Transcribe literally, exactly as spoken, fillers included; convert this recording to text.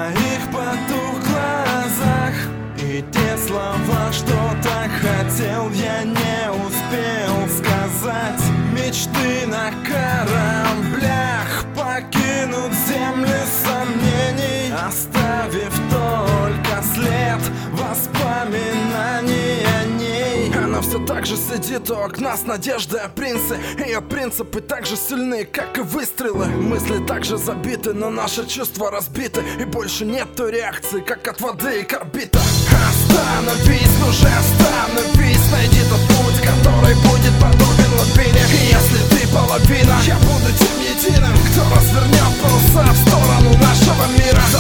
твоих потух глазах. И те слова, что так хотел, я не успел сказать. Мечты на кораблях покинут земли сомнений, оставив только след воспоминаний о ней. Она все так же сидит у окна с надеждой о принце. Ее принципы так же сильны, как и выстрелы. Мысли так же забиты, но наши чувства разбиты. И больше нету реакции, как от воды и карбита. Остановись, ну же остановись, найди тот путь, который будет подобен глубине. И если ты половина, я буду тем единым, кто развернет паруса в сторону нашего мира.